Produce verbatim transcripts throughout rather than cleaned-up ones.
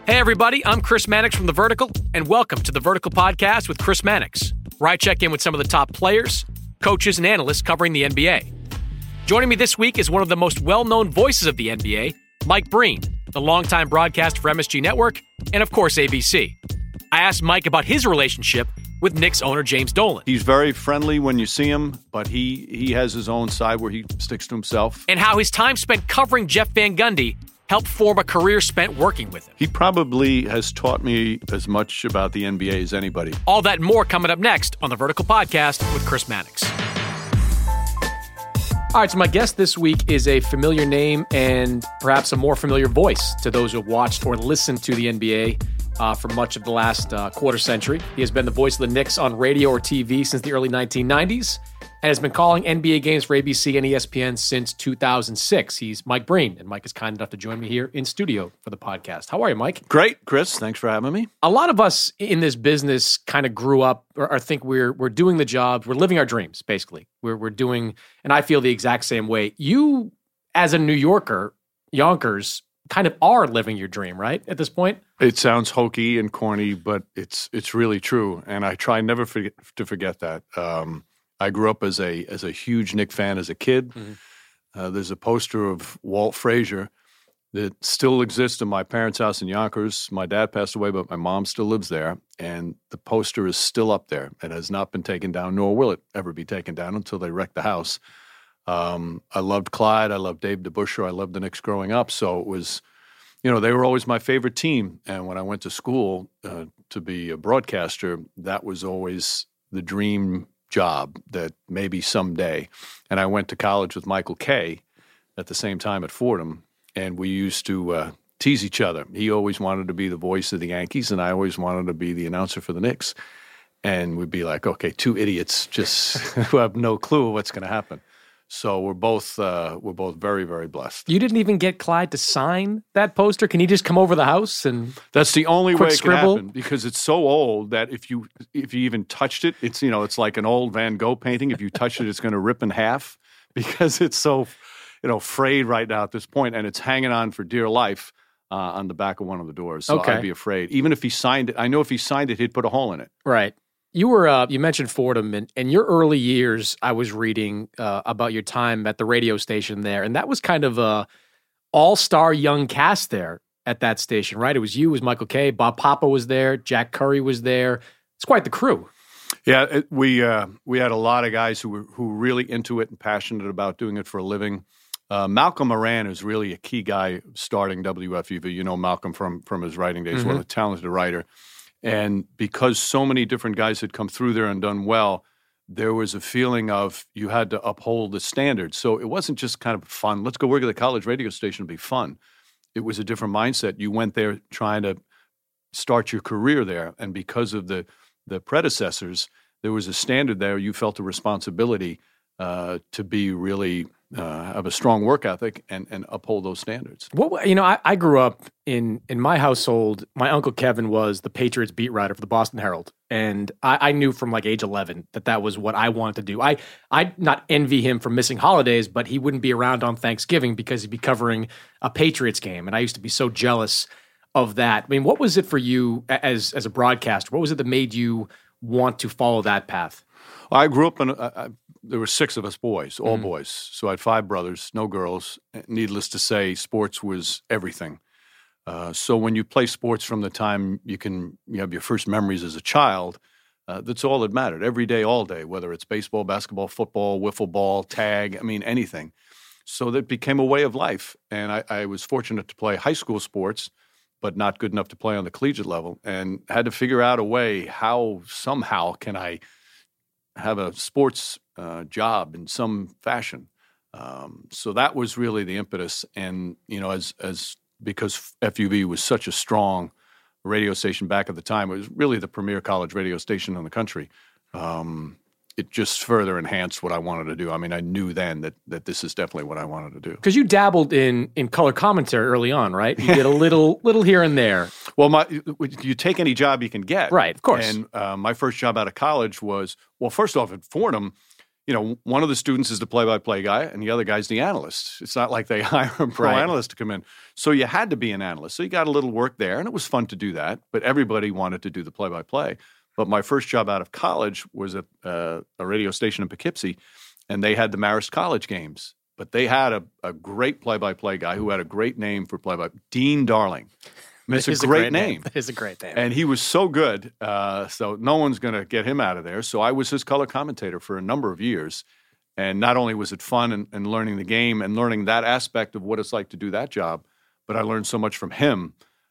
Hey everybody, I'm Chris Mannix from The Vertical, and welcome to The Vertical Podcast with Chris Mannix, where I check in with some of the top players, coaches, and analysts covering the N B A. Joining me this week is one of the most well-known voices of the N B A, Mike Breen, the longtime broadcaster for M S G Network, and of course A B C. I asked Mike about his relationship with Knicks owner James Dolan. He's very friendly when you see him, but he, he has his own side where he sticks to himself. And how his time spent covering Jeff Van Gundy helped form a career spent working with him. He probably has taught me as much about the N B A as anybody. All that and more coming up next on The Vertical Podcast with Chris Mannix. All right, so my guest this week is a familiar name and perhaps a more familiar voice to those who have watched or listened to the N B A uh, for much of the last uh, quarter century. He has been the voice of the Knicks on radio or T V since the early nineteen nineties and has been calling N B A games for A B C and E S P N since two thousand six. He's Mike Breen, and Mike is kind enough to join me here in studio for the podcast. How are you, Mike? Great, Chris. Thanks for having me. A lot of us in this business kind of grew up or, or think we're we're doing the job. We're living our dreams, basically. We're we're doing, and I feel the exact same way. You, as a New Yorker, Yonkers, kind of are living your dream, right, at this point? It sounds hokey and corny, but it's it's really true, and I try never forget, to forget that. Um, I grew up as a as a huge Knick fan as a kid. Mm-hmm. Uh, there's a poster of Walt Frazier that still exists in my parents' house in Yonkers. My dad passed away, but my mom still lives there, and the poster is still up there. It has not been taken down, nor will it ever be taken down until they wreck the house. Um, I loved Clyde. I loved Dave DeBusschere. I loved the Knicks growing up, so it was, you know, they were always my favorite team. And when I went to school uh, to be a broadcaster, that was always the dream job that maybe someday. And I went to college with Michael Kay at the same time at Fordham, and we used to uh, tease each other. He always wanted to be the voice of the Yankees, and I always wanted to be the announcer for the Knicks. And we'd be like, okay, two idiots just who have no clue what's going to happen. So we're both uh, we're both very, very blessed. You didn't even get Clyde to sign that poster? Can he just come over the house and That's the only way it scribble? can happen, because it's so old that if you if you even touched it, it's you know it's like an old Van Gogh painting. If you touch it, it's going to rip in half because it's so you know frayed right now at this point, and it's hanging on for dear life uh, on the back of one of the doors. So Okay. I'd be afraid. Even if he signed it, I know if he signed it, he'd put a hole in it. Right. You were uh, you mentioned Fordham, and in your early years, I was reading uh, about your time at the radio station there, and that was kind of a all-star young cast there at that station, right? It was you, it was Michael Kay, Bob Papa was there, Jack Curry was there. It's quite the crew. Yeah, it, we uh, we had a lot of guys who were who were really into it and passionate about doing it for a living. Uh, Malcolm Moran is really a key guy starting W F U V. You know Malcolm from from his writing days, Mm-hmm. what a talented writer. And because so many different guys had come through there and done well, there was a feeling of you had to uphold the standards. So it wasn't just kind of fun. Let's go work at the college radio station and be fun. It was a different mindset. You went there trying to start your career there. And because of the, the predecessors, there was a standard there. You felt a responsibility uh, to be really uh, have a strong work ethic and, and uphold those standards. What you know, I, I grew up in in my household. My uncle Kevin was the Patriots beat writer for the Boston Herald, and I, I knew from like age eleven that that was what I wanted to do. I I not envy him for missing holidays, but he wouldn't be around on Thanksgiving because he'd be covering a Patriots game, and I used to be so jealous of that. I mean, what was it for you as as a broadcaster? What was it that made you want to follow that path? I grew up in, a, I, there were six of us boys, all Mm-hmm. boys. So I had five brothers, no girls. Needless to say, sports was everything. Uh, so when you play sports from the time you can, you have your first memories as a child, uh, that's all that mattered. Every day, all day, whether it's baseball, basketball, football, wiffle ball, tag, I mean, anything. So that became a way of life. And I, I was fortunate to play high school sports, but not good enough to play on the collegiate level, and had to figure out a way how somehow can I have a sports uh, job in some fashion. Um, so that was really the impetus. And, you know, as as because F U V was such a strong radio station back at the time, it was really the premier college radio station in the country. Um, it just further enhanced what I wanted to do. I mean, I knew then that that this is definitely what I wanted to do. Because you dabbled in in color commentary early on, right? You did a little little here and there. Well, my you take any job you can get. Right, of course. And uh, my first job out of college was, well, first off, at Fordham, you know, one of the students is the play-by-play guy, and the other guy's the analyst. It's not like they hire a pro Right. analyst to come in. So you had to be an analyst. So you got a little work there, and it was fun to do that. But everybody wanted to do the play-by-play. But my first job out of college was at uh, a radio station in Poughkeepsie, and they had the Marist College games. But they had a, a great play-by-play guy who had a great name for play-by Dean Darling. I mean, it's It is a great, name. name. It is a great name. And he was so good, uh, so no one's going to get him out of there. So I was his color commentator for a number of years. And not only was it fun and, and learning the game and learning that aspect of what it's like to do that job, but I learned so much from him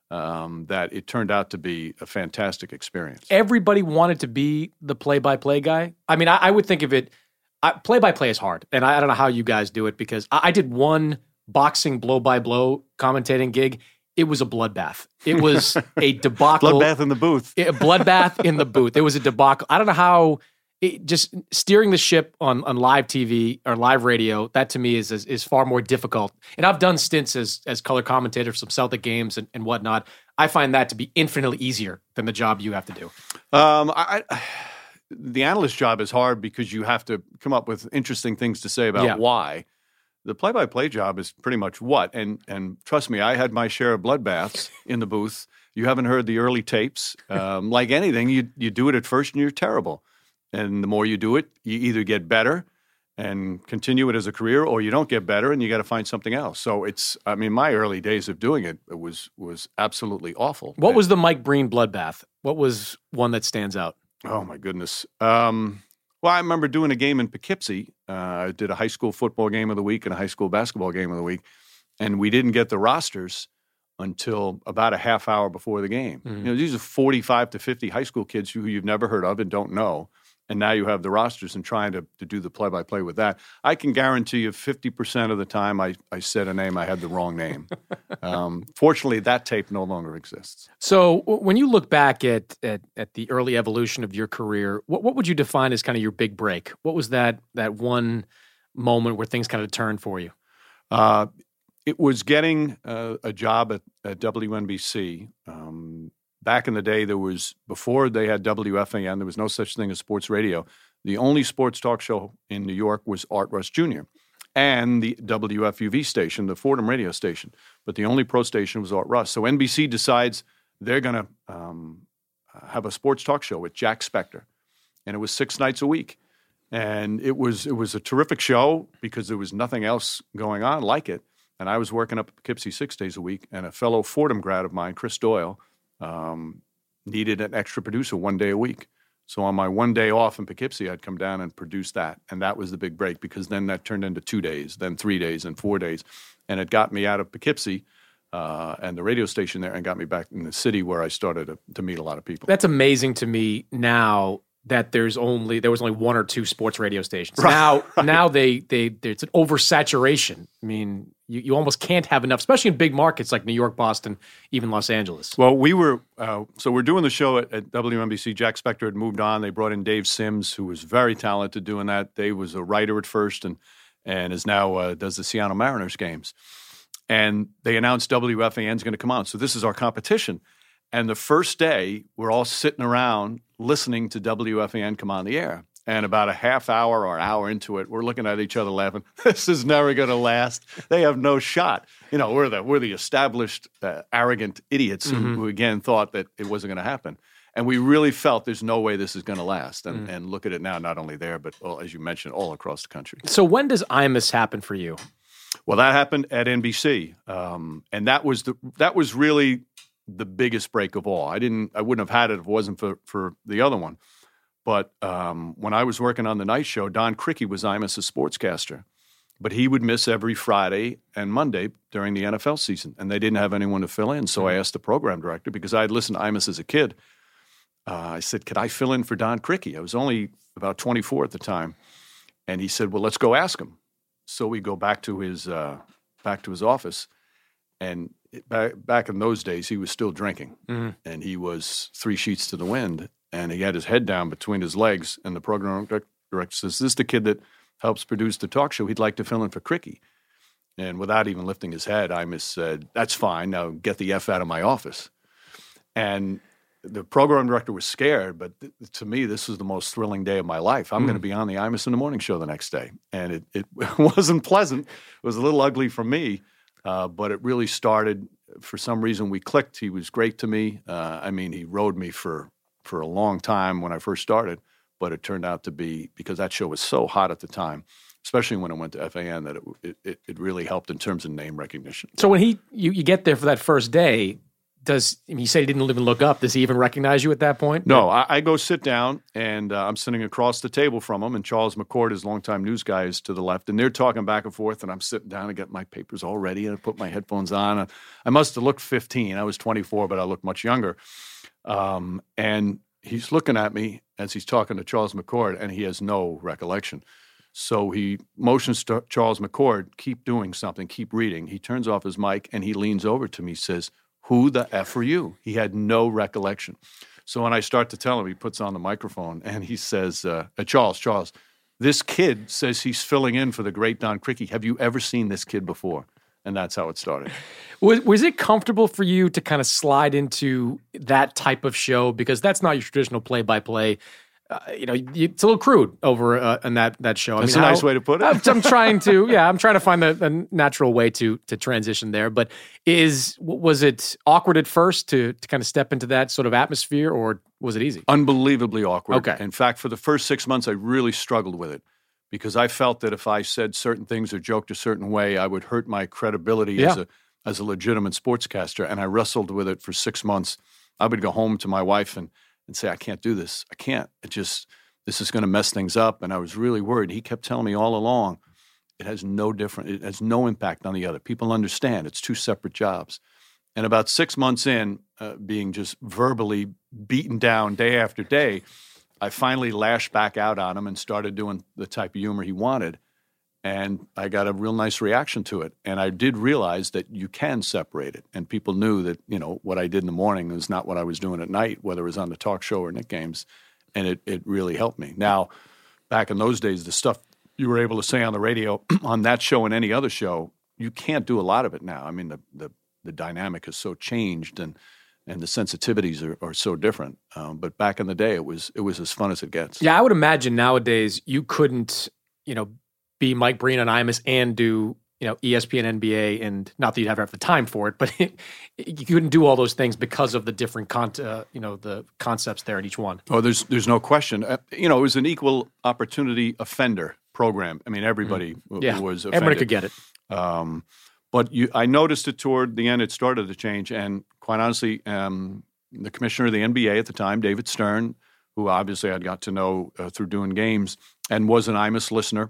um, that it turned out to be a fantastic experience. Everybody wanted to be the play-by-play guy. I mean, I, I would think of it, I, play-by-play is hard. And I, I don't know how you guys do it because I, I did one boxing blow-by-blow commentating gig. It was a bloodbath. It was a debacle. Bloodbath in the booth. A bloodbath in the booth. It was a debacle. I don't know how, it, just steering the ship on, on live T V or live radio, that to me is, is is far more difficult. And I've done stints as as color commentator for some Celtic games and, and whatnot. I find that to be infinitely easier than the job you have to do. Um, I, I, the analyst job is hard because you have to come up with interesting things to say about Yeah. why. The play-by-play job is pretty much what, and and trust me, I had my share of bloodbaths in the booth. You haven't heard the early tapes. Um, like anything, you you do it at first and you're terrible, and the more you do it, you either get better and continue it as a career, or you don't get better and you got to find something else. So it's, I mean, my early days of doing it, it was was absolutely awful. What was the Mike Breen bloodbath? What was one that stands out? Oh, my goodness. Um, well, I remember doing a game in Poughkeepsie. Uh, I did a high school football game of the week and a high school basketball game of the week, and we didn't get the rosters until about a half hour before the game. Mhm. You know, these are forty-five to fifty high school kids who you've never heard of and don't know, and now you have the rosters and trying to, to do the play-by-play with that. I can guarantee you fifty percent of the time I, I said a name, I had the wrong name. um, fortunately, that tape no longer exists. So w- when you look back at, at at the early evolution of your career, what what would you define as kind of your big break? What was that that one moment where things kind of turned for you? Uh, it was getting uh, a job at, at W N B C. Um, back in the day, there was, before they had W F A N, there was no such thing as sports radio. The only sports talk show in New York was Art Russ Junior and the W F U V station, the Fordham radio station. But the only pro station was Art Russ. So N B C decides they're going to um, have a sports talk show with Jack Spector. And it was six nights a week. And it was it was a terrific show because there was nothing else going on like it. And I was working up at Poughkeepsie six days a week, and a fellow Fordham grad of mine, Chris Doyle, um, needed an extra producer one day a week. So on my one day off in Poughkeepsie, I'd come down and produce that. And that was the big break because then that turned into two days, then three days, and four days. And it got me out of Poughkeepsie uh, and the radio station there and got me back in the city where I started to, to meet a lot of people. That's amazing to me now that there's only there was only one or two sports radio stations. Right. Now now they they it's an oversaturation. I mean, you, you almost can't have enough, especially in big markets like New York, Boston, even Los Angeles. Well, we were, uh, so we're doing the show at, at W N B C. Jack Spector had moved on. They brought in Dave Sims, who was very talented doing that. Dave was a writer at first and and is now uh, does the Seattle Mariners games. And they announced W F A N is going to come on. So this is our competition. And the first day, we're all sitting around listening to W F A N come on the air. And about a half hour or hour into it, we're looking at each other laughing. This is never going to last. They have no shot. You know, we're the we're the established, uh, arrogant idiots who, Mhm. who, again, thought that it wasn't going to happen. And we really felt there's no way this is going to last. And, Mm. and look at it now, not only there, but, well, as you mentioned, all across the country. So when does Imus happen for you? Well, that happened at N B C. Um, and that was the that was really the biggest break of all. I didn't I wouldn't have had it if it wasn't for, for the other one. But um, when I was working on the night show, Don Criqui was Imus' sportscaster. But he would miss every Friday and Monday during the N F L season, and they didn't have anyone to fill in. So I asked the program director, because I had listened to Imus as a kid, uh, I said, could I fill in for Don Criqui? I was only about twenty-four at the time. And he said, well, let's go ask him. So we go back to his uh, back to his office, and it, back, back in those days, he was still drinking, Mhm. and he was three sheets to the wind, and he had his head down between his legs, and the program director says, this is the kid that helps produce the talk show. He'd like to fill in for Criqui. And without even lifting his head, Imus said, that's fine. Now get the F out of my office. And the program director was scared, but th- to me, this was the most thrilling day of my life. I'm mm. going to be on the Imus in the Morning show the next day. And it, it wasn't pleasant. It was a little ugly for me, uh, but it really started. For some reason, we clicked. He was great to me. Uh, I mean, he rode me for, for a long time when I first started, but it turned out to be, because that show was so hot at the time, especially when it went to F A N, that it it, it really helped in terms of name recognition. So when he you, you get there for that first day, does he said he didn't even look up? Does he even recognize you at that point? No, I, I go sit down, and uh, I'm sitting across the table from him, and Charles McCord, his longtime news guy, is to the left, and they're talking back and forth, and I'm sitting down and get my papers all ready, and I put my headphones on. And I must have looked fifteen. I was twenty-four, but I looked much younger. Um, and he's looking at me as he's talking to Charles McCord, and he has no recollection. So he motions to Charles McCord, keep doing something, keep reading. He turns off his mic, and he leans over to me, says, "Who the F are you?" He had no recollection. So when I start to tell him, he puts on the microphone, and he says, uh, Charles, Charles, this kid says he's filling in for the great Don Criqui. Have you ever seen this kid before? And that's how it started. Was, was it comfortable for you to kind of slide into that type of show? Because that's not your traditional play-by-play. Uh, you know, it's a little crude over uh, in that that show. That's I mean, a how, nice way to put it. I'm, I'm trying to, yeah, I'm trying to find the, the natural way to to transition there. But is was it awkward at first to to kind of step into that sort of atmosphere, or was it easy? Unbelievably awkward. Okay. In fact, for the first six months, I really struggled with it because I felt that if I said certain things or joked a certain way, I would hurt my credibility yeah. as a as a legitimate sportscaster. And I wrestled with it for six months. I would go home to my wife and. and say, I can't do this. I can't. It just, this is going to mess things up. And I was really worried. He kept telling me all along, it has no different, it has no impact on the other. People understand it's two separate jobs. And about six months in, uh, being just verbally beaten down day after day, I finally lashed back out on him and started doing the type of humor he wanted. And I got a real nice reaction to it. And I did realize that you can separate it. And people knew that, you know, what I did in the morning was not what I was doing at night, whether it was on the talk show or Knick Games. And it, it really helped me. Now, back in those days, the stuff you were able to say on the radio, on that show and any other show, you can't do a lot of it now. I mean, the the, the dynamic has so changed and and the sensitivities are, are so different. Um, but back in the day, it was it was as fun as it gets. Yeah, I would imagine nowadays you couldn't, you know, be Mike Breen on Imus and do, you know, E S P N, N B A, and not that you'd ever have the time for it, but it, you couldn't do all those things because of the different, con- uh, you know, the concepts there in each one. Oh, there's there's no question. Uh, you know, it was an equal opportunity offender program. I mean, everybody mm. w- yeah. was offended. Everybody could get it. Um, but you, I noticed it toward the end. It started to change, and quite honestly, um, the commissioner of the N B A at the time, David Stern, who obviously I'd got to know uh, through doing games, and was an Imus listener.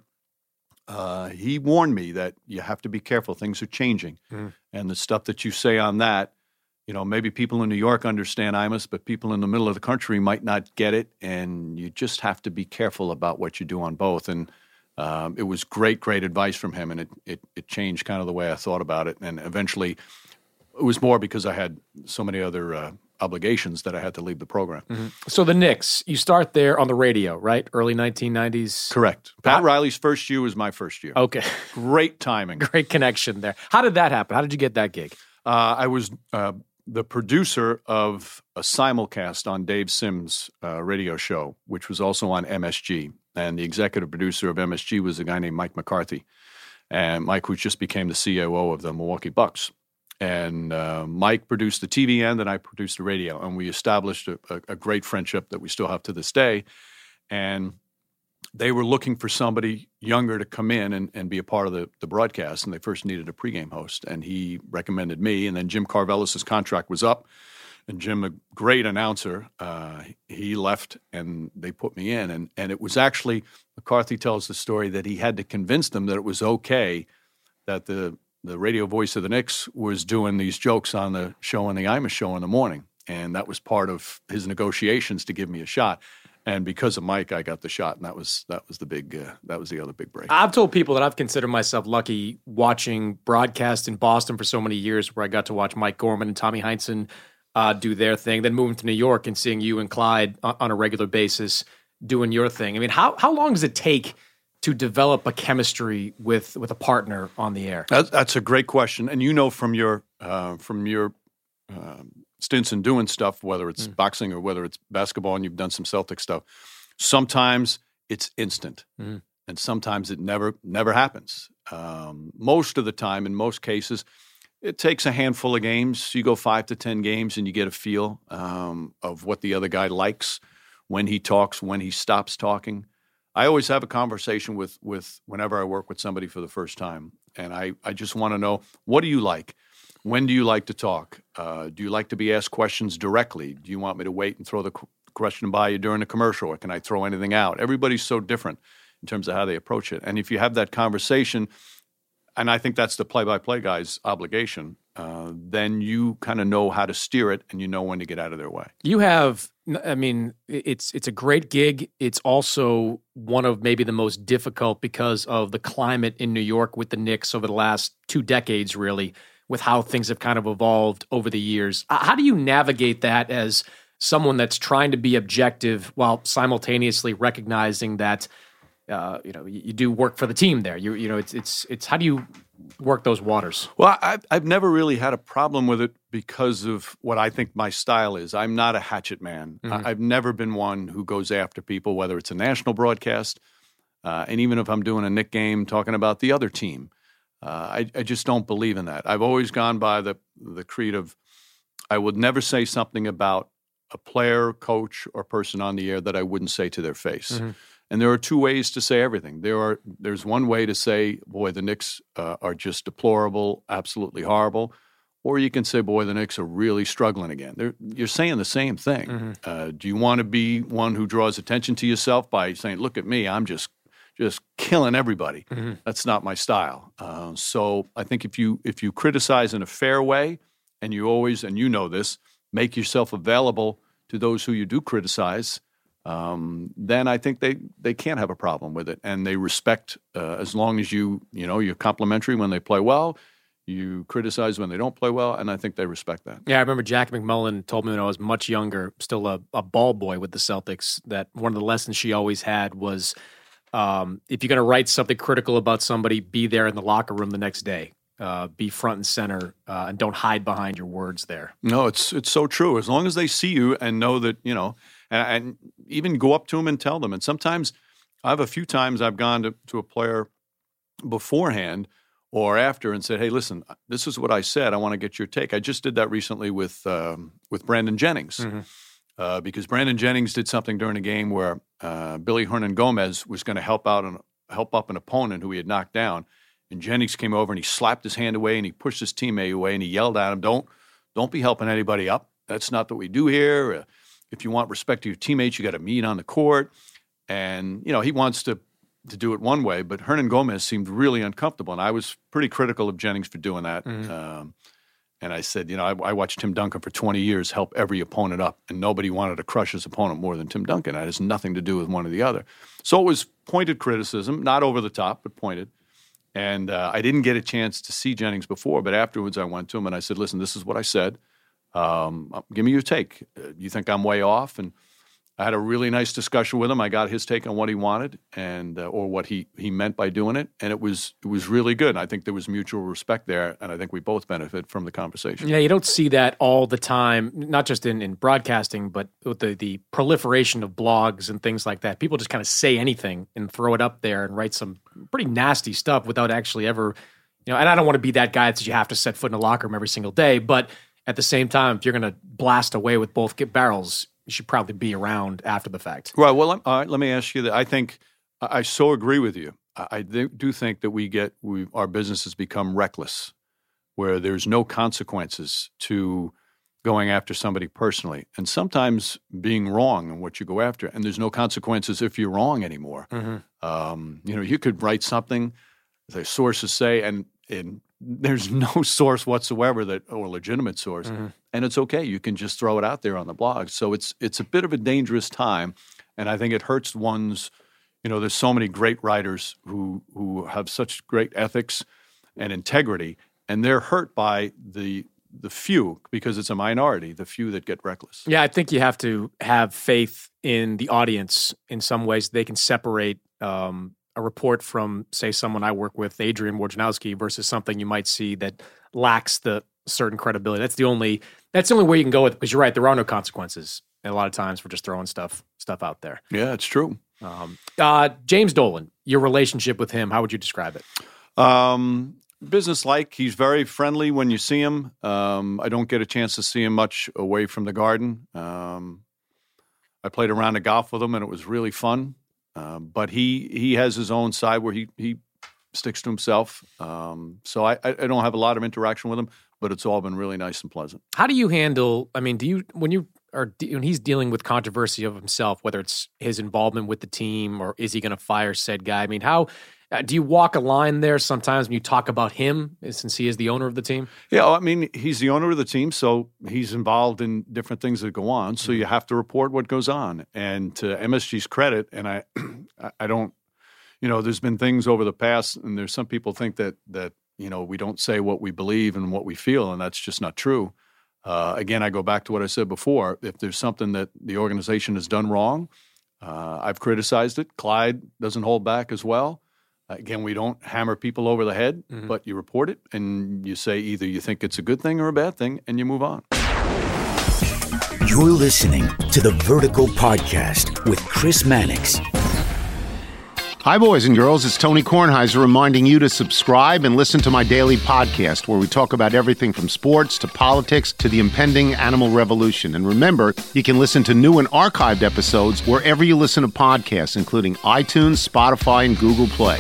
Uh, he warned me that you have to be careful. Things are changing. Mm. And the stuff that you say on that, you know, maybe people in New York understand Imus, but people in the middle of the country might not get it. And you just have to be careful about what you do on both. And um, it was great, great advice from him. And it, it, it changed kind of the way I thought about it. And eventually it was more because I had so many other uh, obligations that I had to leave the program. Mm-hmm. So the Knicks, you start there on the radio, right? Early nineteen nineties? Correct. Pat Riley's first year was my first year. Okay. Great timing. Great connection there. How did that happen? How did you get that gig? Uh, I was uh, the producer of a simulcast on Dave Sims' uh, radio show, which was also on M S G. And the executive producer of M S G was a guy named Mike McCarthy. And Mike, who just became the C O O of the Milwaukee Bucks. And uh, Mike produced the T V end, and I produced the radio. And we established a, a, a great friendship that we still have to this day. And they were looking for somebody younger to come in and, and be a part of the, the broadcast. And they first needed a pregame host. And he recommended me. And then Jim Carvelis' contract was up. And Jim, a great announcer, uh, he left, and they put me in. And, and it was actually, McCarthy tells the story that he had to convince them that it was okay that the the radio voice of the Knicks was doing these jokes on the show on the Imus show in the morning. And that was part of his negotiations to give me a shot. And because of Mike, I got the shot. And that was that was the big uh, that was the other big break. I've told people that I've considered myself lucky watching broadcast in Boston for so many years, where I got to watch Mike Gorman and Tommy Heinsohn uh, do their thing, then moving to New York and seeing you and Clyde on, on a regular basis doing your thing. I mean, how how long does it take to develop a chemistry with with a partner on the air? That's, that's a great question, and you know from your uh, from your uh, stints in doing stuff, whether it's mm. boxing or whether it's basketball, and you've done some Celtic stuff. Sometimes it's instant, mm. and sometimes it never never happens. Um, most of the time, in most cases, it takes a handful of games. You go five to ten games, and you get a feel um, of what the other guy likes, when he talks, when he stops talking. I always have a conversation with with whenever I work with somebody for the first time, and I, I just want to know, what do you like? When do you like to talk? Uh, do you like to be asked questions directly? Do you want me to wait and throw the qu- question by you during the commercial, or can I throw anything out? Everybody's so different in terms of how they approach it. And if you have that conversation, and I think that's the play-by-play guy's obligation, uh, then you kind of know how to steer it, and you know when to get out of their way. You have, I mean, it's it's a great gig. It's also one of maybe the most difficult because of the climate in New York with the Knicks over the last two decades, really, with how things have kind of evolved over the years. How do you navigate that as someone that's trying to be objective while simultaneously recognizing that Uh, you know, you, you do work for the team there. You, you know, it's it's it's. How do you work those waters? Well, I've I've never really had a problem with it because of what I think my style is. I'm not a hatchet man. Mm-hmm. I've never been one who goes after people, whether it's a national broadcast, uh, and even if I'm doing a Knick game talking about the other team. Uh, I, I just don't believe in that. I've always gone by the the creed of I would never say something about a player, coach, or person on the air that I wouldn't say to their face. Mm-hmm. And there are two ways to say everything. There are there's one way to say, boy, the Knicks uh, are just deplorable, absolutely horrible. Or you can say, boy, the Knicks are really struggling again. They're, you're saying the same thing. Mm-hmm. Uh, do you want to be one who draws attention to yourself by saying, look at me, I'm just just killing everybody? Mm-hmm. That's not my style. Uh, so I think if you if you criticize in a fair way, and you always, and you know this, make yourself available to those who you do criticize, Um, then I think they, they can't have a problem with it, and they respect uh, as long as you you know you're complimentary when they play well, you criticize when they don't play well, and I think they respect that. Yeah, I remember Jack McMullen told me when I was much younger, still a, a ball boy with the Celtics, that one of the lessons she always had was um, if you're going to write something critical about somebody, be there in the locker room the next day. Uh, be front and center, uh, and don't hide behind your words there. No, it's it's so true. As long as they see you and know that, you know, and, and even go up to them and tell them. And sometimes, I have a few times I've gone to, to a player beforehand or after and said, hey, listen, this is what I said. I want to get your take. I just did that recently with um, with Brandon Jennings. Mm-hmm. Uh, because Brandon Jennings did something during a game where uh, Billy Hernangomez was going to help out and help up an opponent who he had knocked down. And Jennings came over and he slapped his hand away and he pushed his teammate away and he yelled at him, don't don't be helping anybody up. That's not what we do here. Uh, if you want respect to your teammates, you got to meet on the court. And, you know, he wants to, to do it one way, but Hernangomez seemed really uncomfortable. And I was pretty critical of Jennings for doing that. Mm-hmm. Um, and I said, you know, I, I watched Tim Duncan for twenty years help every opponent up, and nobody wanted to crush his opponent more than Tim Duncan. That has nothing to do with one or the other. So it was pointed criticism, not over the top, but pointed. And uh, I didn't get a chance to see Jennings before, but afterwards I went to him and I said, listen, this is what I said. Um, give me your take. Uh, you think I'm way off? And I had a really nice discussion with him. I got his take on what he wanted and uh, or what he, he meant by doing it, and it was it was really good. And I think there was mutual respect there, and I think we both benefit from the conversation. Yeah, you don't see that all the time, not just in, in broadcasting, but with the, the proliferation of blogs and things like that. People just kind of say anything and throw it up there and write some pretty nasty stuff without actually ever, you know, and I don't want to be that guy that says you have to set foot in a locker room every single day, but at the same time, if you're going to blast away with both barrels, you should probably be around after the fact. Right. Well, all right, let me ask you that. I think I so agree with you. I do think that we get we our businesses become reckless, where there's no consequences to going after somebody personally, and sometimes being wrong in what you go after, and there's no consequences if you're wrong anymore. Mm-hmm. Um, you know, you could write something, the sources say, and and there's no source whatsoever that or legitimate source, mm-hmm. and it's okay. You can just throw it out there on the blog. So it's it's a bit of a dangerous time, and I think it hurts one's. You know, there's so many great writers who who have such great ethics and integrity, and they're hurt by the the few because it's a minority, the few that get reckless. Yeah, I think you have to have faith in the audience in some ways. They can separate um, a report from, say, someone I work with, Adrian Wojnarowski, versus something you might see that lacks the certain credibility. That's the only That's the only way you can go with it, because you're right, there are no consequences. And a lot of times we're just throwing stuff stuff out there. Yeah, it's true. Um, uh, James Dolan, your relationship with him, how would you describe it? Um, business-like. He's very friendly when you see him. Um, I don't get a chance to see him much away from the Garden. Um, I played around the golf with him, and it was really fun. Uh, but he he has his own side where he he sticks to himself. Um, so I, I don't have a lot of interaction with him, but it's all been really nice and pleasant. How do you handle, I mean, do you, when you are, when he's dealing with controversy of himself, whether it's his involvement with the team or is he going to fire said guy? I mean, how, uh, do you walk a line there sometimes when you talk about him, since he is the owner of the team? Yeah, I mean, he's the owner of the team, so he's involved in different things that go on. So mm-hmm. you have to report what goes on. And to M S G's credit, and I, I don't, you know, there's been things over the past, and there's some people think that that you know we don't say what we believe and what we feel, and that's just not true. Uh, again, I go back to what I said before. If there's something that the organization has done wrong, uh, I've criticized it. Clyde doesn't hold back as well. Again, we don't hammer people over the head, mm-hmm. but you report it and you say either you think it's a good thing or a bad thing, and you move on. You're listening to the Vertical Podcast with Chris Mannix. Hi, boys and girls. It's Tony Kornheiser reminding you to subscribe and listen to my daily podcast where we talk about everything from sports to politics to the impending animal revolution. And remember, you can listen to new and archived episodes wherever you listen to podcasts, including iTunes, Spotify, and Google Play.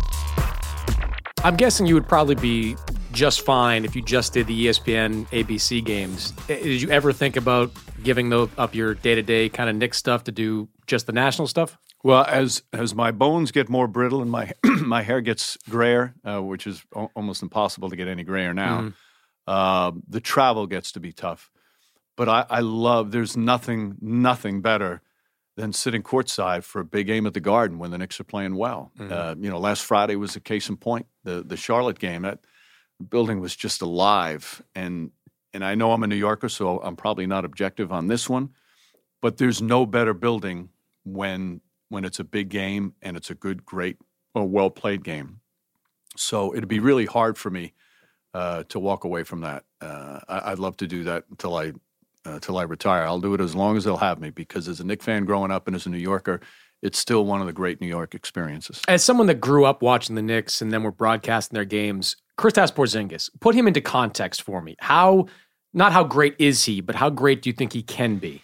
I'm guessing you would probably be just fine if you just did the E S P N A B C games. Did you ever think about giving the, up your day-to-day kind of Knicks stuff to do just the national stuff? Well, as as my bones get more brittle and my my hair gets grayer, uh, which is o- almost impossible to get any grayer now, mm-hmm. uh, the travel gets to be tough. But I, I love, there's nothing, nothing better than sitting courtside for a big game at the Garden when the Knicks are playing well. Mm-hmm. Uh, you know, last Friday was a case in point, the the Charlotte game. That building was just alive. And and I know I'm a New Yorker, so I'm probably not objective on this one, but there's no better building when when it's a big game and it's a good, great, or well-played game. So it'd be really hard for me uh, to walk away from that. Uh, I, I'd love to do that until I uh, till I retire. I'll do it as long as they'll have me, because as a Knicks fan growing up and as a New Yorker, it's still one of the great New York experiences. As someone that grew up watching the Knicks and then were broadcasting their games, Kristaps Porzingis, put him into context for me. How, not how great is he, but how great do you think he can be?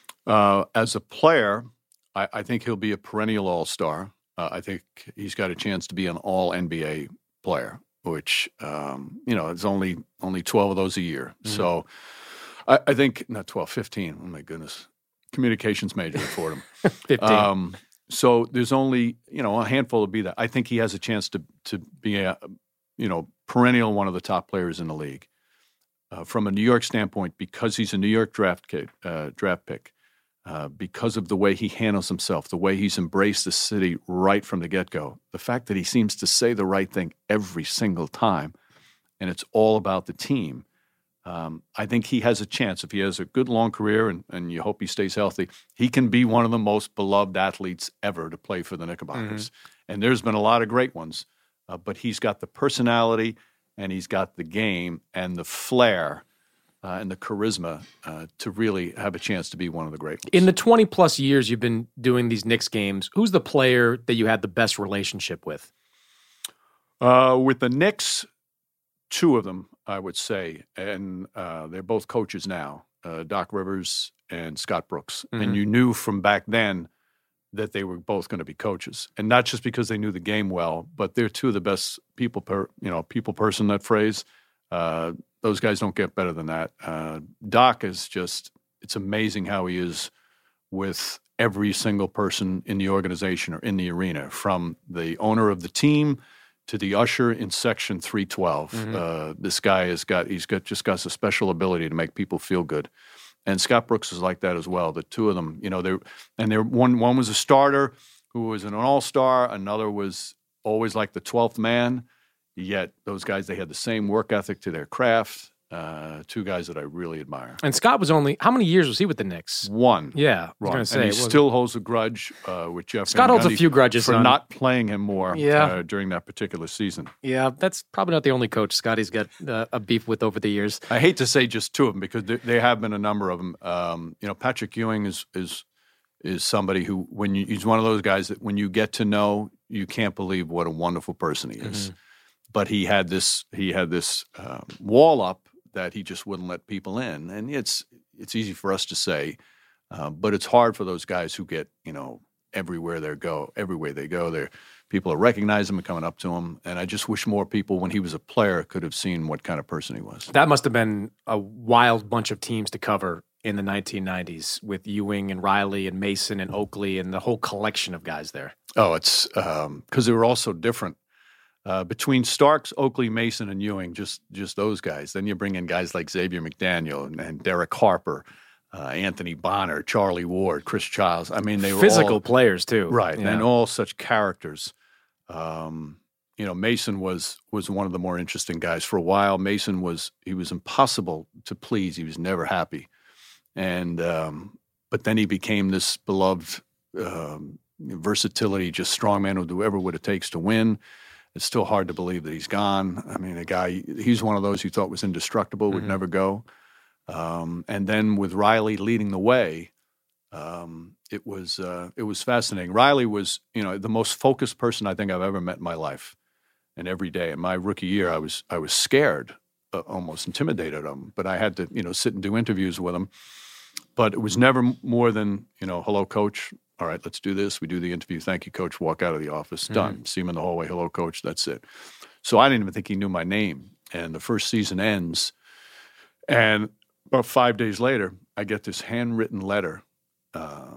Uh, as a player, I, I think he'll be a perennial all-star. Uh, I think he's got a chance to be an all-N B A player, which, um, you know, it's only only twelve of those a year. Mm-hmm. So I, I think, not twelve, fifteen. Oh, my goodness. Communications major at Fordham. fifteen. Um, so there's only, you know, a handful to be that. I think he has a chance to to be a, you know, perennial one of the top players in the league. Uh, from a New York standpoint, because he's a New York draft kid, uh, draft pick, Uh, because of the way he handles himself, the way he's embraced the city right from the get-go, the fact that he seems to say the right thing every single time, and it's all about the team, um, I think he has a chance. If he has a good long career, and, and you hope he stays healthy, he can be one of the most beloved athletes ever to play for the Knickerbockers. Mm-hmm. And there's been a lot of great ones, uh, but he's got the personality, and he's got the game and the flair Uh, and the charisma uh, to really have a chance to be one of the great ones. In the twenty-plus years you've been doing these Knicks games, who's the player that you had the best relationship with? Uh, with the Knicks, two of them, I would say, and uh, they're both coaches now, uh, Doc Rivers and Scott Brooks. Mm-hmm. And you knew from back then that they were both going to be coaches. And not just because they knew the game well, but they're two of the best people, per, you know, people person, that phrase. Uh, Those guys don't get better than that. Uh, Doc is just, it's amazing how he is with every single person in the organization or in the arena, from the owner of the team to the usher in section three twelve. Mm-hmm. Uh, this guy has got, he's got just got a special ability to make people feel good. And Scott Brooks is like that as well. The two of them, you know, they're, and they're, one, one was a starter who was an all-star. Another was always like the twelfth man. Yet those guys, they had the same work ethic to their craft. Uh, two guys that I really admire. And Scott was only, how many years was he with the Knicks? One. Yeah, I was One. going to say. And he still holds a grudge uh, with Jeff Scott Van holds a Gundy few grudges for on, not playing him more yeah. uh, during that particular season. Yeah, that's probably not the only coach Scotty's got uh, a beef with over the years. I hate to say just two of them because there, there have been a number of them. Um, you know, Patrick Ewing is is is somebody who, when you, he's one of those guys that when you get to know, you can't believe what a wonderful person he is. Mm-hmm. But he had this he had this um, wall up that he just wouldn't let people in, and it's it's easy for us to say, uh, but it's hard for those guys who get, you know, everywhere they go, everywhere they go, there people are recognizing him and coming up to him. And I just wish more people, when he was a player, could have seen what kind of person he was. That must have been a wild bunch of teams to cover in the nineteen nineties with Ewing and Riley and Mason and Oakley and the whole collection of guys there. Oh, it's because um, they were all so different. Uh, between Starks, Oakley, Mason, and Ewing, just just those guys. Then you bring in guys like Xavier McDaniel and, and Derek Harper, uh, Anthony Bonner, Charlie Ward, Chris Childs. I mean, they were physical all, players too, right? Yeah. And all such characters. Um, you know, Mason was was one of the more interesting guys for a while. Mason was he was impossible to please. He was never happy, and um, but then he became this beloved um, versatility, just strong man who would do whatever what it takes to win. It's still hard to believe that he's gone. I mean, a guy, he's one of those you thought was indestructible, would mm-hmm. never go. Um, and then with Riley leading the way, um, it was uh, it was fascinating. Riley was, you know, the most focused person I think I've ever met in my life. And every day in my rookie year, I was I was scared, uh, almost intimidated of him. But I had to, you know, sit and do interviews with him. But it was never more than, you know, hello, coach. All right, let's do this. We do the interview. Thank you, coach. Walk out of the office. Done. Mm-hmm. See him in the hallway. Hello, coach. That's it. So I didn't even think he knew my name. And the first season ends. And about five days later, I get this handwritten letter uh,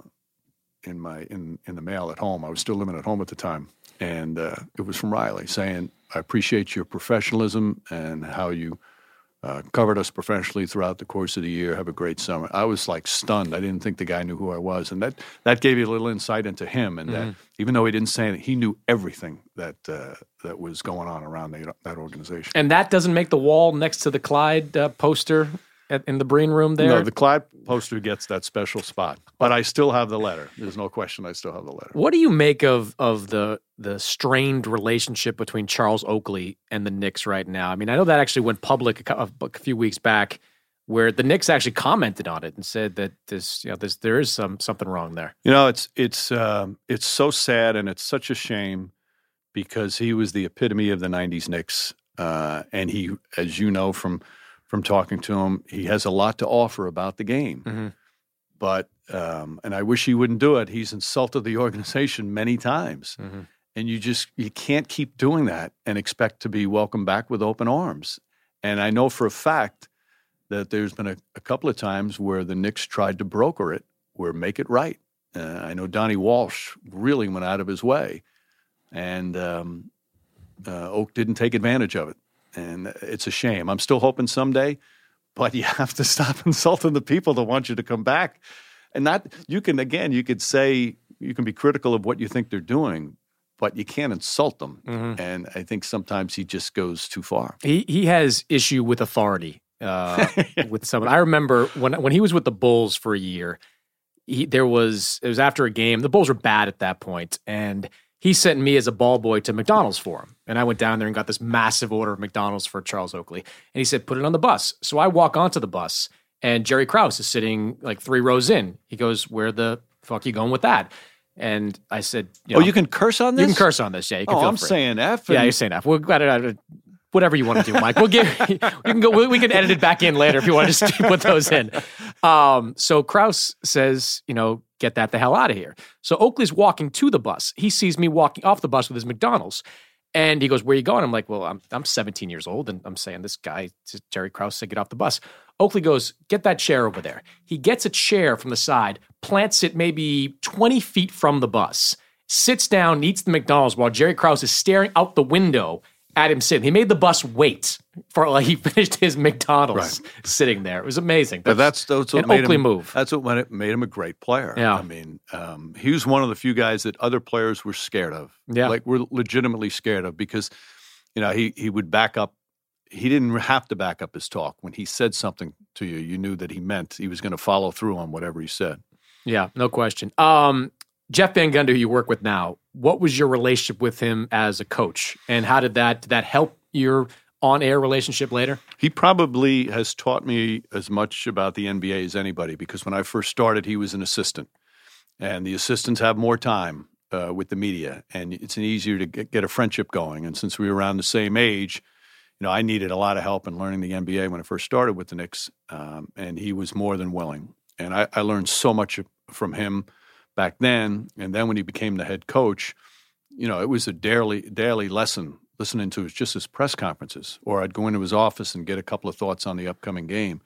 in my in, in the mail at home. I was still living at home at the time. And uh, it was from Riley saying, I appreciate your professionalism and how you Uh, covered us professionally throughout the course of the year. Have a great summer. I was like stunned. I didn't think the guy knew who I was. And that, that gave you a little insight into him. And mm-hmm. that even though he didn't say it, he knew everything that uh, that was going on around the, that organization. And that doesn't make the wall next to the Clyde uh, poster at, in the Breen room there? No, the Clyde poster gets that special spot. But I still have the letter. There's no question I still have the letter. What do you make of of the the strained relationship between Charles Oakley and the Knicks right now? I mean, I know that actually went public a, a few weeks back, where the Knicks actually commented on it and said that this, you know, this there is some something wrong there. You know, it's it's um, it's so sad and it's such a shame because he was the epitome of the nineties Knicks, uh, and he, as you know from from talking to him, he has a lot to offer about the game. Mm-hmm. But um, and I wish he wouldn't do it. He's insulted the organization many times. Mm-hmm. And you just, you can't keep doing that and expect to be welcomed back with open arms. And I know for a fact that there's been a, a couple of times where the Knicks tried to broker it, where make it right. Uh, I know Donnie Walsh really went out of his way. And um, uh, Oak didn't take advantage of it. And it's a shame. I'm still hoping someday, but you have to stop insulting the people that want you to come back. And not, you can, again, you could say, you can be critical of what you think they're doing, but you can't insult them. Mm-hmm. And I think sometimes he just goes too far. He he has issue with authority uh, with someone. I remember when when he was with the Bulls for a year, he, there was, it was after a game. The Bulls were bad at that point, and he sent me as a ball boy to McDonald's for him. And I went down there and got this massive order of McDonald's for Charles Oakley. And he said, put it on the bus. So I walk onto the bus, and Jerry Krause is sitting like three rows in. He goes, where the fuck are you going with that? And I said, you know, oh, you can curse on this? You can curse on this, yeah. You can oh, feel I'm free. saying F. Yeah, you're saying F. We'll, whatever you want to do, Mike. We'll give. We can go. We can edit it back in later if you want to just put those in. Um, so Krause says, you know, get that the hell out of here. So Oakley's walking to the bus. He sees me walking off the bus with his McDonald's, and he goes, "Where are you going?" I'm like, "Well, I'm I'm seventeen years old, and I'm saying this guy, Jerry Krause, said get off the bus." Oakley goes, "Get that chair over there." He gets a chair from the side, plants it maybe twenty feet from the bus, sits down, eats the McDonald's while Jerry Krause is staring out the window at him sitting. He made the bus wait for like he finished his McDonald's right. sitting there. It was amazing. That's, but that's, that's what an made Oakley him, move. That's what made him a great player. Yeah. I mean, um, he was one of the few guys that other players were scared of. Yeah. Like, were legitimately scared of because, you know, he he would back up he didn't have to back up his talk. When he said something to you, you knew that he meant he was going to follow through on whatever he said. Yeah, no question. Um, Jeff Van Gundy, who you work with now, what was your relationship with him as a coach, and how did that did that help your on-air relationship later? He probably has taught me as much about the N B A as anybody, because when I first started, he was an assistant, and the assistants have more time uh, with the media, and it's easier to get, get a friendship going. And since we were around the same age, you know, I needed a lot of help in learning the N B A when I first started with the Knicks, um, and he was more than willing. And I, I learned so much from him back then, and then when he became the head coach, you know, it was a daily daily lesson listening to his, just his press conferences, or I'd go into his office and get a couple of thoughts on the upcoming game.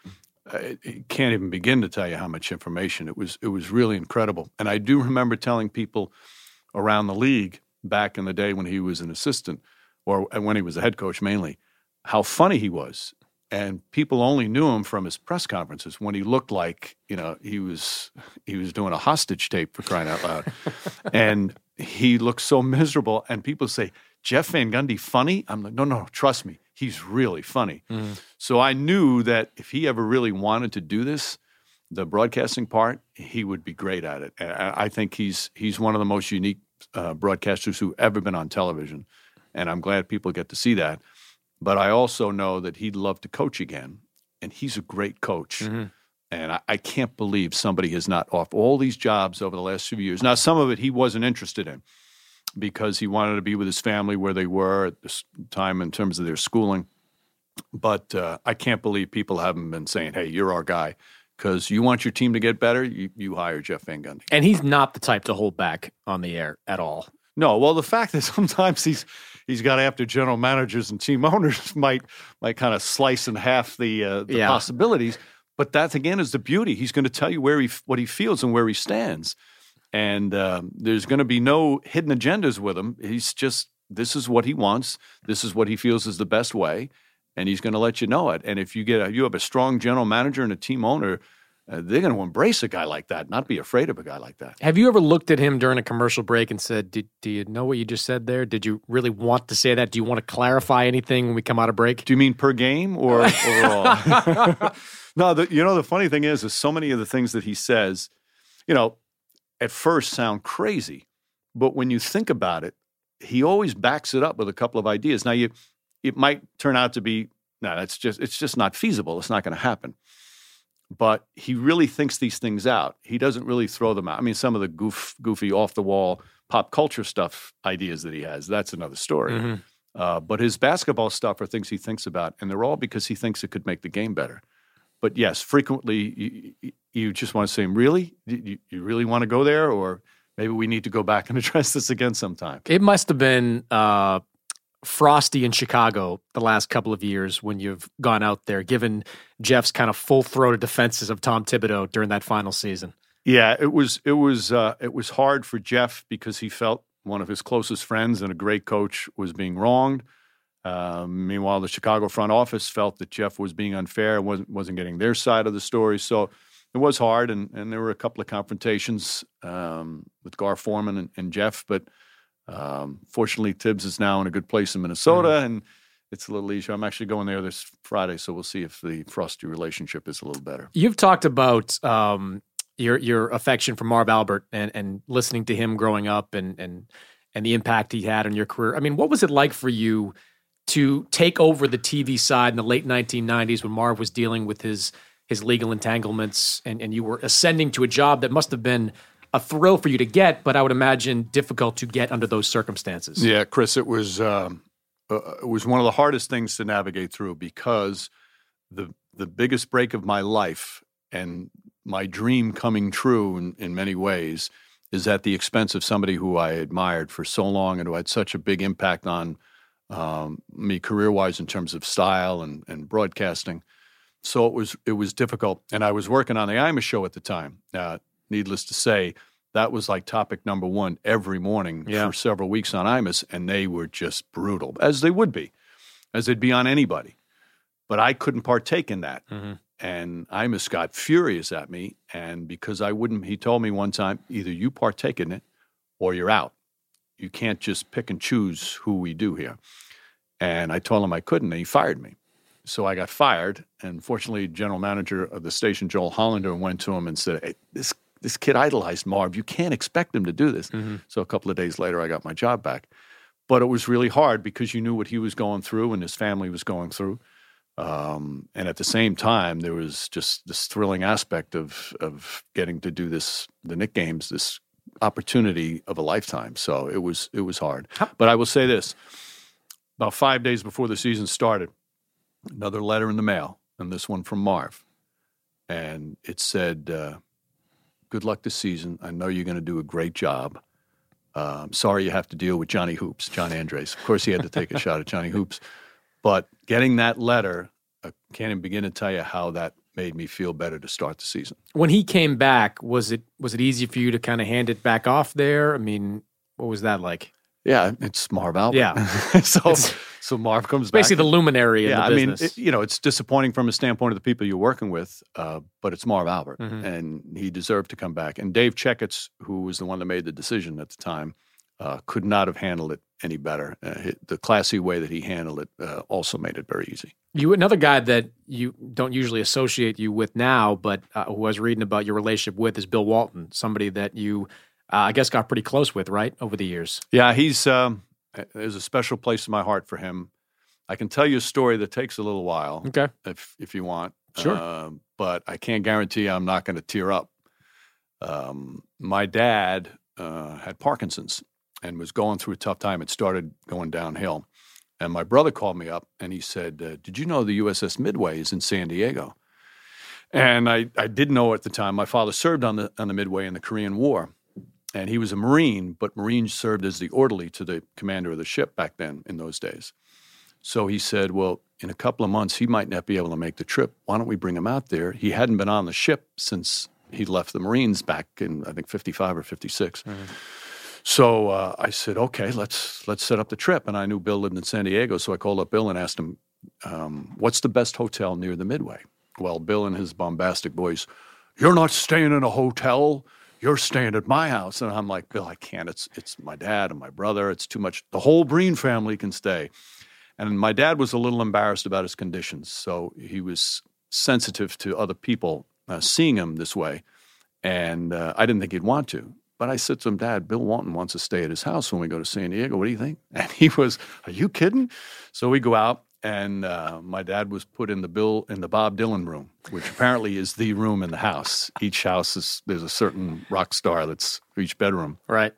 I, I can't even begin to tell you how much information. It was it was really incredible. And I do remember telling people around the league back in the day when he was an assistant, or when he was a head coach mainly, how funny he was. And people only knew him from his press conferences when he looked like, you know, he was he was doing a hostage tape, for crying out loud. And he looked so miserable. And people say, Jeff Van Gundy funny? I'm like, no, no, trust me. He's really funny. Mm-hmm. So I knew that if he ever really wanted to do this, the broadcasting part, he would be great at it. And I think he's he's one of the most unique uh, broadcasters who've ever been on television. And I'm glad people get to see that. But I also know that he'd love to coach again, and he's a great coach. Mm-hmm. And I, I can't believe somebody has not off all these jobs over the last few years. Now, some of it he wasn't interested in because he wanted to be with his family where they were at this time in terms of their schooling. But uh, I can't believe people haven't been saying, hey, you're our guy. Because you want your team to get better, you, you hire Jeff Van Gundy. And he's not the type to hold back on the air at all. No, well, the fact that sometimes he's he's got after general managers and team owners might might kind of slice in half the uh, the yeah. possibilities. But that again is the beauty. He's going to tell you where he what he feels and where he stands, and um, there's going to be no hidden agendas with him. He's just this is what he wants. This is what he feels is the best way, and he's going to let you know it. And if you get a, you have a strong general manager and a team owner, Uh, they're going to embrace a guy like that, not be afraid of a guy like that. Have you ever looked at him during a commercial break and said, "Did do you know what you just said there? Did you really want to say that? Do you want to clarify anything when we come out of break?" Do you mean per game or overall? No, the, you know, the funny thing is, is so many of the things that he says, you know, at first sound crazy, but when you think about it, he always backs it up with a couple of ideas. Now, you it might turn out to be, no, that's just it's just not feasible. It's not going to happen. But he really thinks these things out. He doesn't really throw them out. I mean, some of the goof, goofy, off-the-wall pop culture stuff ideas that he has, that's another story. Mm-hmm. Uh, but his basketball stuff are things he thinks about, and they're all because he thinks it could make the game better. But yes, frequently you, you just want to say, really? You, you really want to go there? Or maybe we need to go back and address this again sometime. It must have been uh, frosty in Chicago the last couple of years when you've gone out there, given Jeff's kind of full-throated defenses of Tom Thibodeau during that final season. Yeah, it was it was uh, it was hard for Jeff because he felt one of his closest friends and a great coach was being wronged. Uh, meanwhile, the Chicago front office felt that Jeff was being unfair, wasn't wasn't getting their side of the story. So it was hard, and, and there were a couple of confrontations um, with Gar Forman and, and Jeff, but Um, fortunately, Tibbs is now in a good place in Minnesota, mm-hmm. and it's a little easier. I'm actually going there this Friday, so we'll see if the frosty relationship is a little better. You've talked about um, your your affection for Marv Albert and, and listening to him growing up and and and the impact he had on your career. I mean, what was it like for you to take over the T V side in the late nineteen nineties when Marv was dealing with his his legal entanglements and, and you were ascending to a job that must have been a thrill for you to get, but I would imagine difficult to get under those circumstances. Yeah, Chris, it was um, uh, it was one of the hardest things to navigate through because the the biggest break of my life and my dream coming true in, in many ways is at the expense of somebody who I admired for so long and who had such a big impact on um, me career-wise in terms of style and, and broadcasting. So it was it was difficult, and I was working on the Imus show at the time. Uh, Needless to say, that was like topic number one every morning yeah. for several weeks on Imus, and they were just brutal, as they would be, as they'd be on anybody. But I couldn't partake in that. Mm-hmm. And Imus got furious at me, and because I wouldn't, he told me one time, either you partake in it or you're out. You can't just pick and choose who we do here. And I told him I couldn't, and he fired me. So I got fired, and fortunately, general manager of the station, Joel Hollander, went to him and said, hey, this this kid idolized Marv. You can't expect him to do this. Mm-hmm. So a couple of days later, I got my job back. But it was really hard because you knew what he was going through and his family was going through. Um, and at the same time, there was just this thrilling aspect of of getting to do this, the Knick games, this opportunity of a lifetime. So it was it was hard. But I will say this, about five days before the season started, another letter in the mail, and this one from Marv. And it said, uh, good luck this season. I know you're going to do a great job. Uh, I'm sorry you have to deal with Johnny Hoops, John Andres. Of course, he had to take a shot at Johnny Hoops. But getting that letter, I can't even begin to tell you how that made me feel better to start the season. When he came back, was it was it easy for you to kind of hand it back off there? I mean, what was that like? Yeah, it's Marv Albert. Yeah. so so Marv comes back. Basically the luminary in yeah, the business. I mean, it, you know, it's disappointing from a standpoint of the people you're working with, uh, but it's Marv Albert, Mm-hmm. and he deserved to come back. And Dave Checketts, who was the one that made the decision at the time, uh, could not have handled it any better. Uh, he- the classy way that he handled it uh, also made it very easy. You another guy that you don't usually associate you with now, but uh, who I was reading about your relationship with is Bill Walton, somebody that you, uh, I guess, got pretty close with, right, over the years. Yeah, he's um, there's a special place in my heart for him. I can tell you a story that takes a little while, Okay. if if you want. Sure. Uh, but I can't guarantee I'm not going to tear up. Um, my dad uh, had Parkinson's and was going through a tough time. It started going downhill. And my brother called me up and he said, uh, did you know the U S S Midway is in San Diego? And I, I didn't know at the time. My father served on the on the Midway in the Korean War. And he was a Marine, but Marines served as the orderly to the commander of the ship back then in those days. So he said, well, in a couple of months, he might not be able to make the trip. Why don't we bring him out there? He hadn't been on the ship since he left the Marines back in, I think, fifty-five or fifty-six. Mm-hmm. So uh, I said, okay, let's let's set up the trip. And I knew Bill lived in San Diego, so I called up Bill and asked him, um, what's the best hotel near the Midway? Well, Bill in his bombastic voice, you're not staying in a hotel. You're staying at my house. And I'm like, Bill, I can't. It's it's my dad and my brother. It's too much. The whole Breen family can stay. And my dad was a little embarrassed about his conditions, so he was sensitive to other people uh, seeing him this way. And uh, I didn't think he'd want to. But I said to him, Dad, Bill Walton wants to stay at his house when we go to San Diego. What do you think? And he was, are you kidding? So we go out, and uh, my dad was put in the Bill in the Bob Dylan room, which apparently is the room in the house. Each house is there's a certain rock star that's for each bedroom. Right.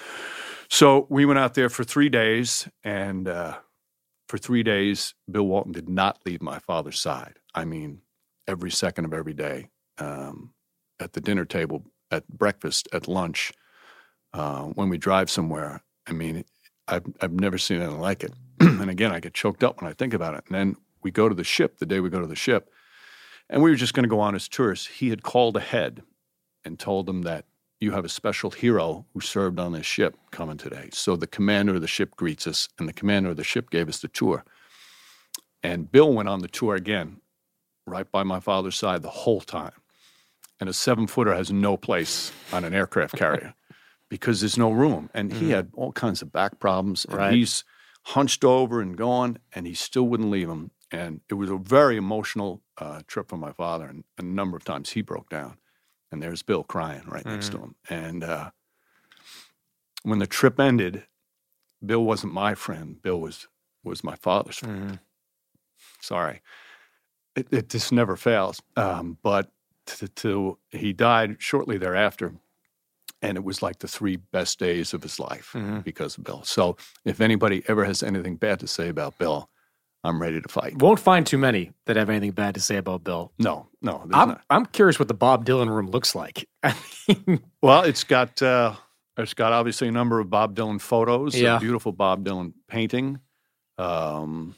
So we went out there for three days, and uh, for three days, Bill Walton did not leave my father's side. I mean, every second of every day, um, at the dinner table, at breakfast, at lunch, uh, when we drive somewhere. I mean, I've I've never seen anything like it. And again, I get choked up when I think about it. And then we go to the ship, the day we go to the ship, and we were just going to go on as tourists. He had called ahead and told them that you have a special hero who served on this ship coming today. So the commander of the ship greets us, and the commander of the ship gave us the tour. And Bill went on the tour again, right by my father's side the whole time. And a seven-footer has no place on an aircraft carrier because there's no room. And he had all kinds of back problems. And Right. he's hunched over and going, and he still wouldn't leave him. And it was a very emotional uh, trip for my father. And a number of times he broke down. And there's Bill crying right next to him. And uh, when the trip ended, Bill wasn't my friend. Bill was was my father's friend. Mm-hmm. Sorry. It, it just never fails. Um, but to, to he died shortly thereafter, and it was like the three best days of his life Mm-hmm. because of Bill. So if anybody ever has anything bad to say about Bill, I'm ready to fight. Won't find too many that have anything bad to say about Bill. No, no, there's I'm not. I'm curious what the Bob Dylan room looks like. I mean, Well, it's got uh, it's got obviously a number of Bob Dylan photos, Yeah. a beautiful Bob Dylan painting. Um,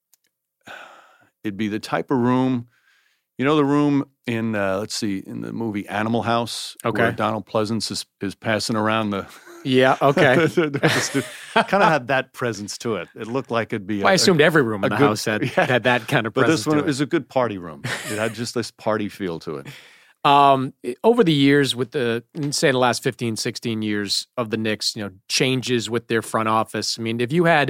it'd be the type of room, you know, the room in uh, let's see, in the movie Animal House, Okay. where Donald Pleasance is, is passing around the. yeah, okay. kind of had that presence to it. It looked like it'd be. Well, I a- assumed every room in a the good- house had, yeah. had that kind of but presence this one to it. is a good party room. It had just this party feel to it. Um, over the years, with the say the last fifteen, sixteen years of the Knicks, you know, changes with their front office. I mean, if you had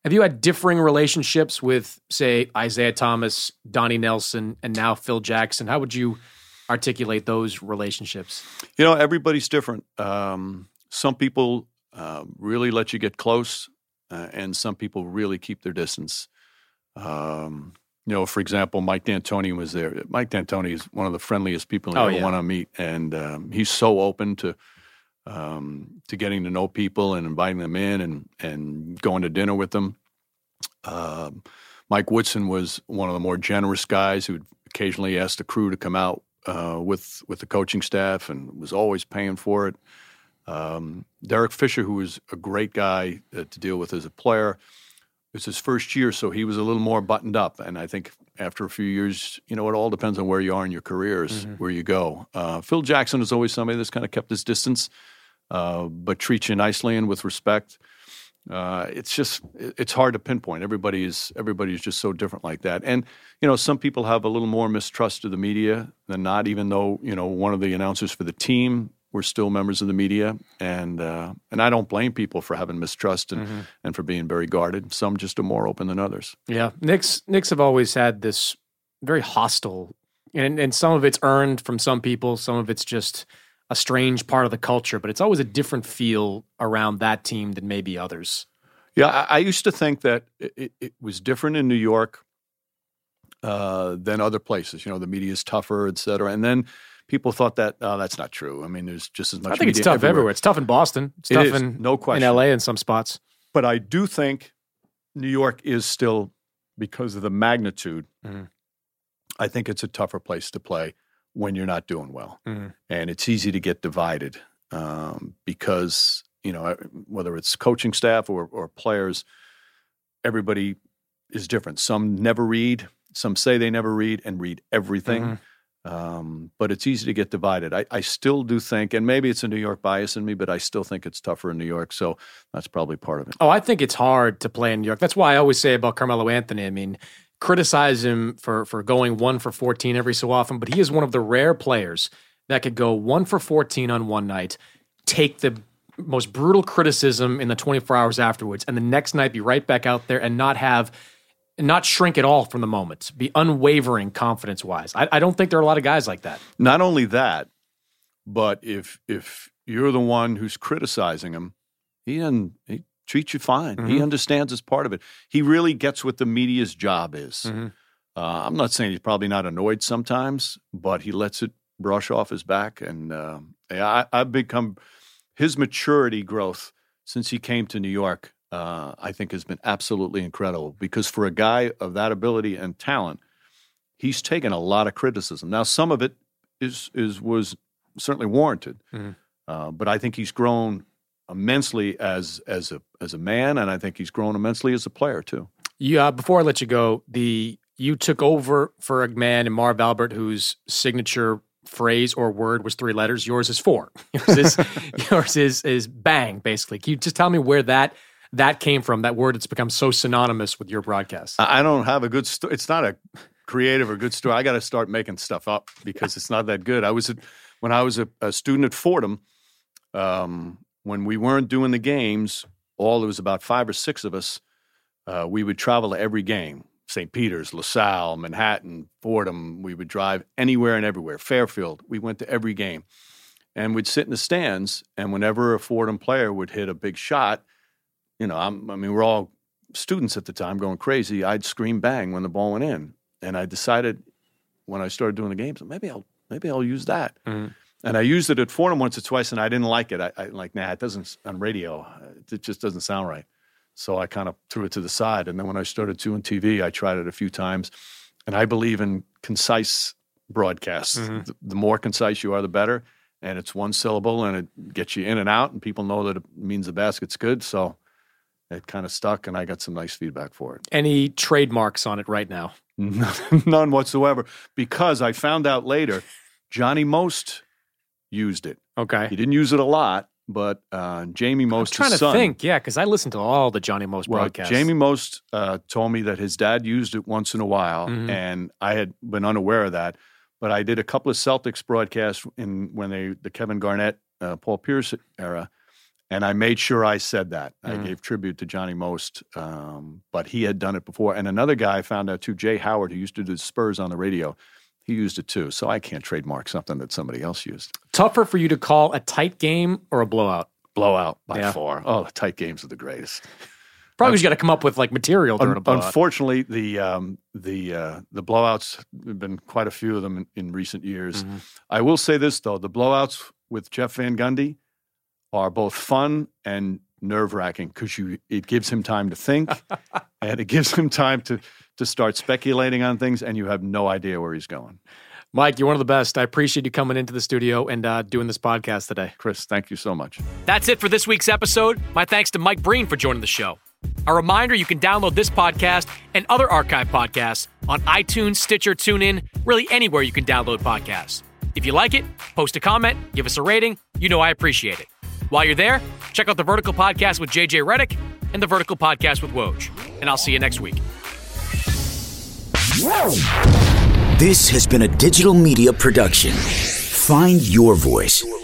Have you had differing relationships with, say, Isaiah Thomas, Donnie Nelson, and now Phil Jackson? How would you articulate those relationships? You know, everybody's different. Um, some people uh, really let you get close, uh, and some people really keep their distance. Um, you know, for example, Mike D'Antoni was there. Mike D'Antoni is one of the friendliest people I Oh, ever yeah. want to meet, and um, he's so open to um, to getting to know people and inviting them in and and going to dinner with them. Um, Mike Woodson was one of the more generous guys who would occasionally ask the crew to come out uh, with with the coaching staff and was always paying for it. Um, Derek Fisher, who was a great guy uh, to deal with as a player, it was his first year, so he was a little more buttoned up. And I think after a few years, you know, it all depends on where you are in your careers, mm-hmm. where you go. Uh, Phil Jackson is always somebody that's kind of kept his distance, uh, but treats you nicely and with respect. Uh, it's just it's hard to pinpoint. Everybody is everybody is just so different like that. And you know, some people have a little more mistrust of the media than not. Even though you know one of the announcers for the team were still members of the media, and uh, and I don't blame people for having mistrust and, mm-hmm. and for being very guarded. Some just are more open than others. Yeah, Knicks Knicks have always had this very hostile, and and some of it's earned from some people, some of it's just a strange part of the culture, but it's always a different feel around that team than maybe others. Yeah, I, I used to think that it, it was different in New York uh, than other places. You know, the media is tougher, et cetera. And then people thought that, oh, that's not true. I mean, there's just as much I think media it's tough everywhere. everywhere. It's tough in Boston. It's it tough is, in, no question. in L A in some spots. But I do think New York is still, because of the magnitude, mm-hmm. I think it's a tougher place to play when you're not doing well. Mm-hmm. And it's easy to get divided um, because, you know, whether it's coaching staff or, or players, everybody is different. Some never read, some say they never read and read everything. Mm-hmm. Um, but it's easy to get divided. I, I still do think, and maybe it's a New York bias in me, but I still think it's tougher in New York. So that's probably part of it. Oh, I think it's hard to play in New York. That's why I always say about Carmelo Anthony. I mean, criticize him for for going one for fourteen every so often, but he is one of the rare players that could go one for fourteen on one night, take the most brutal criticism in the twenty-four hours afterwards, and the next night be right back out there and not have, not shrink at all from the moment, be unwavering confidence-wise. I, I don't think there are a lot of guys like that. Not only that, but if if you're the one who's criticizing him, he doesn't, he treats you fine. Mm-hmm. He understands as part of it. He really gets what the media's job is. Mm-hmm. Uh, I'm not saying he's probably not annoyed sometimes, but he lets it brush off his back. And uh, I, I've become his maturity growth since he came to New York. Uh, I think has been absolutely incredible because for a guy of that ability and talent, he's taken a lot of criticism. Now, some of it is is was certainly warranted, mm-hmm. uh, but I think he's grown immensely as as a as a man, and I think he's grown immensely as a player too. Yeah. Before I let you go, the you took over for a man in Marv Albert whose signature phrase or word was three letters. Yours is four. Yours is yours is is bang. Basically, can you just tell me where that that came from? That word that's become so synonymous with your broadcast. I don't have a good story. It's not a creative or good story. I got to start making stuff up because it's not that good. I was at, when I was a, a student at Fordham. Um, when we weren't doing the games, all there was about five or six of us. Uh, we would travel to every game. Saint Peter's, LaSalle, Manhattan, Fordham. We would drive anywhere and everywhere. Fairfield. We went to every game. And we'd sit in the stands, and whenever a Fordham player would hit a big shot, you know, I'm, I mean, we're all students at the time going crazy. I'd scream bang when the ball went in. And I decided when I started doing the games, maybe I'll maybe I'll use that. Mm-hmm. And I used it at Fordham once or twice, and I didn't like it. I, I like, nah, it doesn't, on radio, it just doesn't sound right. So I kind of threw it to the side. And then when I started doing T V, I tried it a few times. And I believe in concise broadcasts. Mm-hmm. The, the more concise you are, the better. And it's one syllable, and it gets you in and out, and people know that it means the basket's good. So it kind of stuck, and I got some nice feedback for it. Any trademarks on it right now? None whatsoever. Because I found out later, Johnny Most used it. Okay. He didn't use it a lot, but uh, Jamie Most, I'm trying his to son, think, yeah, because I listened to all the Johnny Most well, broadcasts. Jamie Most uh, told me that his dad used it once in a while, mm-hmm. and I had been unaware of that. But I did a couple of Celtics broadcasts in when they the Kevin Garnett, uh, Paul Pierce era, And I made sure I said that. Mm. I gave tribute to Johnny Most, um, but he had done it before. And another guy I found out too, Jay Howard, who used to do Spurs on the radio, he used it too. So I can't trademark something that somebody else used. Tougher for you to call a tight game or a blowout? Blowout by Yeah. far. Oh, the tight games are the greatest. Probably you got to come up with like material during Un- a blowout. Unfortunately, the um, the uh, the blowouts have been quite a few of them in, in recent years. Mm-hmm. I will say this though: the blowouts with Jeff Van Gundy are both fun and nerve wracking because you it gives him time to think and it gives him time to to start speculating on things, and you have no idea where he's going. Mike, you're one of the best. I appreciate you coming into the studio and uh, doing this podcast today. Chris, thank you so much. That's it for this week's episode. My thanks to Mike Breen for joining the show. A reminder, you can download this podcast and other archive podcasts on iTunes, Stitcher, TuneIn, really anywhere you can download podcasts. If you like it, post a comment, give us a rating. You know I appreciate it. While you're there, check out the Vertical Podcast with J J Redick and the Vertical Podcast with Woj. And I'll see you next week. This has been a digital media production. Find your voice.